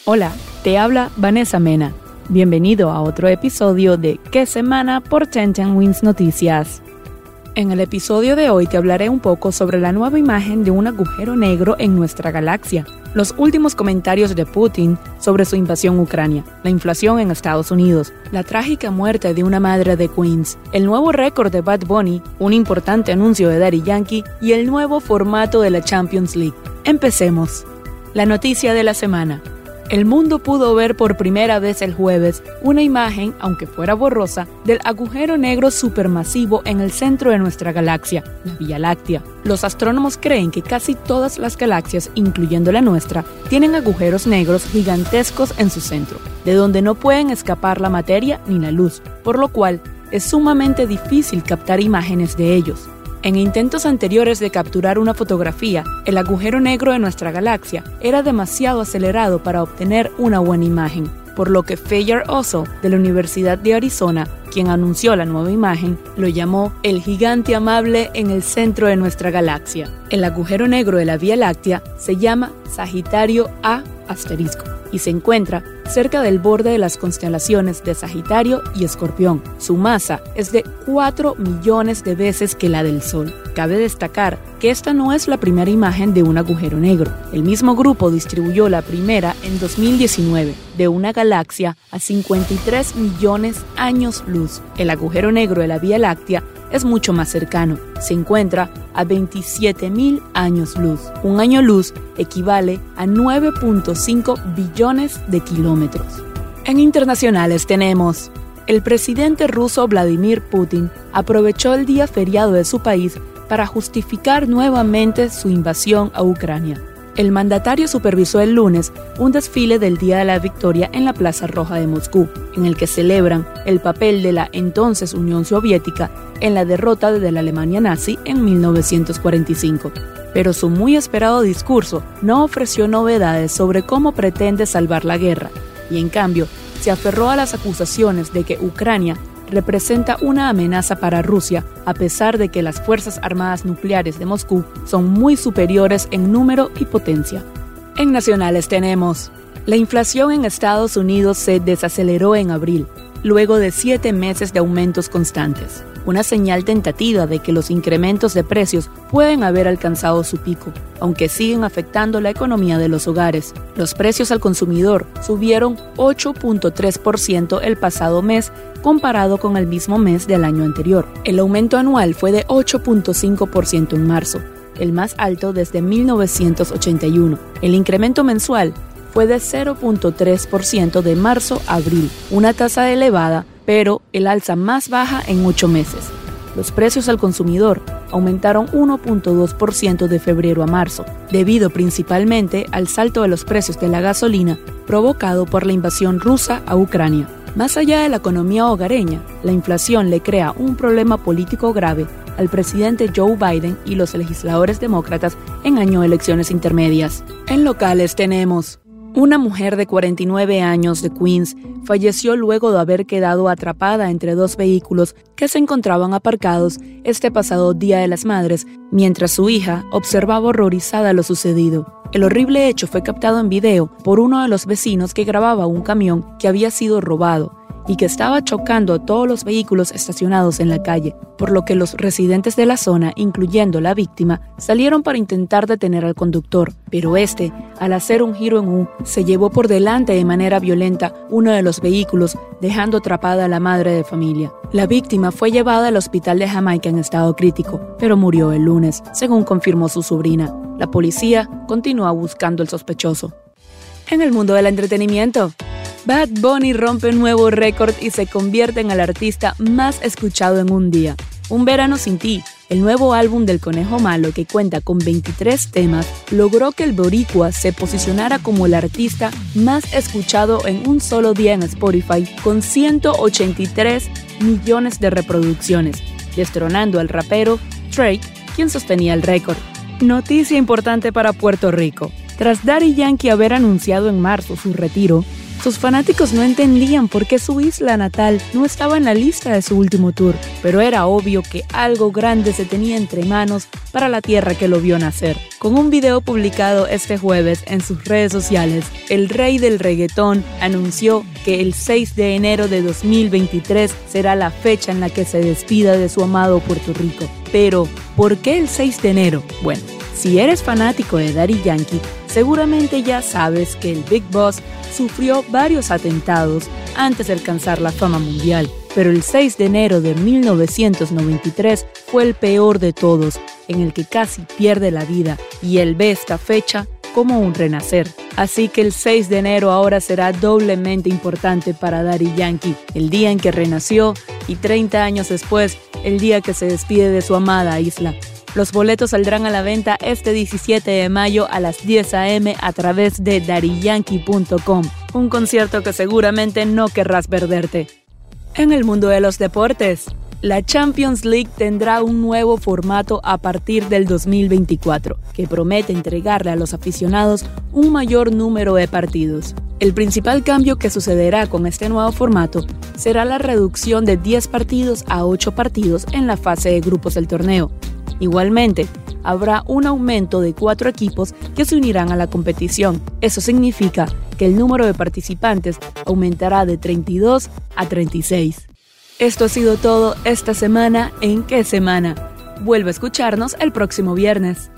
Hola, te habla Vanessa Mena. Bienvenido a otro episodio de ¿Qué semana? Por 1010 Wins Noticias. En el episodio de hoy te hablaré un poco sobre la nueva imagen de un agujero negro en nuestra galaxia, los últimos comentarios de Putin sobre su invasión a Ucrania, la inflación en Estados Unidos, la trágica muerte de una madre de Queens, el nuevo récord de Bad Bunny, un importante anuncio de Daddy Yankee y el nuevo formato de la Champions League. Empecemos. La noticia de la semana. El mundo pudo ver por primera vez el jueves una imagen, aunque fuera borrosa, del agujero negro supermasivo en el centro de nuestra galaxia, la Vía Láctea. Los astrónomos creen que casi todas las galaxias, incluyendo la nuestra, tienen agujeros negros gigantescos en su centro, de donde no pueden escapar la materia ni la luz, por lo cual es sumamente difícil captar imágenes de ellos. En intentos anteriores de capturar una fotografía, el agujero negro de nuestra galaxia era demasiado acelerado para obtener una buena imagen, por lo que Fayard Ozo, de la Universidad de Arizona, quien anunció la nueva imagen, lo llamó el gigante amable en el centro de nuestra galaxia. El agujero negro de la Vía Láctea se llama Sagitario A*, y se encuentra cerca del borde de las constelaciones de Sagitario y Escorpión. Su masa es de 4 millones de veces que la del Sol. Cabe destacar que esta no es la primera imagen de un agujero negro. El mismo grupo distribuyó la primera en 2019, de una galaxia a 53 millones años luz. El agujero negro de la Vía Láctea es mucho más cercano. Se encuentra a 27.000 años luz. Un año luz equivale a 9.5 billones de kilómetros. En internacionales tenemos: el presidente ruso Vladimir Putin aprovechó el día feriado de su país para justificar nuevamente su invasión a Ucrania. El mandatario supervisó el lunes un desfile del Día de la Victoria en la Plaza Roja de Moscú, en el que celebran el papel de la entonces Unión Soviética en la derrota de la Alemania nazi en 1945. Pero su muy esperado discurso no ofreció novedades sobre cómo pretende salvar la guerra, y en cambio se aferró a las acusaciones de que Ucrania representa una amenaza para Rusia, a pesar de que las Fuerzas Armadas Nucleares de Moscú son muy superiores en número y potencia. En nacionales tenemos: la inflación en Estados Unidos se desaceleró en abril, luego de 7 meses de aumentos constantes, una señal tentativa de que los incrementos de precios pueden haber alcanzado su pico, aunque siguen afectando la economía de los hogares. Los precios al consumidor subieron 8.3% el pasado mes comparado con el mismo mes del año anterior. El aumento anual fue de 8.5% en marzo, el más alto desde 1981. El incremento mensual fue de 0.3% de marzo a abril, una tasa elevada, pero el alza más baja en 8 meses. Los precios al consumidor aumentaron 1.2% de febrero a marzo, debido principalmente al salto de los precios de la gasolina provocado por la invasión rusa a Ucrania. Más allá de la economía hogareña, la inflación le crea un problema político grave al presidente Joe Biden y los legisladores demócratas en año de elecciones intermedias. En locales tenemos: una mujer de 49 años de Queens falleció luego de haber quedado atrapada entre 2 vehículos que se encontraban aparcados este pasado Día de las Madres, mientras su hija observaba horrorizada lo sucedido. El horrible hecho fue captado en video por uno de los vecinos que grababa un camión que había sido robado y que estaba chocando a todos los vehículos estacionados en la calle, por lo que los residentes de la zona, incluyendo la víctima, salieron para intentar detener al conductor, pero este, al hacer un giro en U, se llevó por delante de manera violenta uno de los vehículos, dejando atrapada a la madre de familia. La víctima fue llevada al hospital de Jamaica en estado crítico, pero murió el lunes, según confirmó su sobrina. La policía continúa buscando al sospechoso. En el mundo del entretenimiento, Bad Bunny rompe un nuevo récord y se convierte en el artista más escuchado en un día. Un verano sin ti, el nuevo álbum del Conejo Malo, que cuenta con 23 temas, logró que el boricua se posicionara como el artista más escuchado en un solo día en Spotify, con 183 millones de reproducciones, destronando al rapero Drake, quien sostenía el récord. Noticia importante para Puerto Rico. Tras Daddy Yankee haber anunciado en marzo su retiro, Sus fanáticos no entendían por qué su isla natal no estaba en la lista de su último tour, pero era obvio que algo grande se tenía entre manos para la tierra que lo vio nacer. Con un video publicado este jueves en sus redes sociales, el rey del reggaetón anunció que el 6 de enero de 2023 será la fecha en la que se despida de su amado Puerto Rico. Pero, ¿por qué el 6 de enero? Bueno, si eres fanático de Daddy Yankee, seguramente ya sabes que el Big Boss sufrió varios atentados antes de alcanzar la fama mundial, pero el 6 de enero de 1993 fue el peor de todos, en el que casi pierde la vida, y él ve esta fecha como un renacer. Así que el 6 de enero ahora será doblemente importante para Daddy Yankee, el día en que renació y 30 años después, el día que se despide de su amada isla. Los boletos saldrán a la venta este 17 de mayo a las 10 a.m. a través de daddyyankee.com, un concierto que seguramente no querrás perderte. En el mundo de los deportes, la Champions League tendrá un nuevo formato a partir del 2024, que promete entregarle a los aficionados un mayor número de partidos. El principal cambio que sucederá con este nuevo formato será la reducción de 10 partidos a 8 partidos en la fase de grupos del torneo. Igualmente, habrá un aumento de 4 equipos que se unirán a la competición. Eso significa que el número de participantes aumentará de 32 a 36. Esto ha sido todo esta semana en ¿Qué semana? Vuelve a escucharnos el próximo viernes.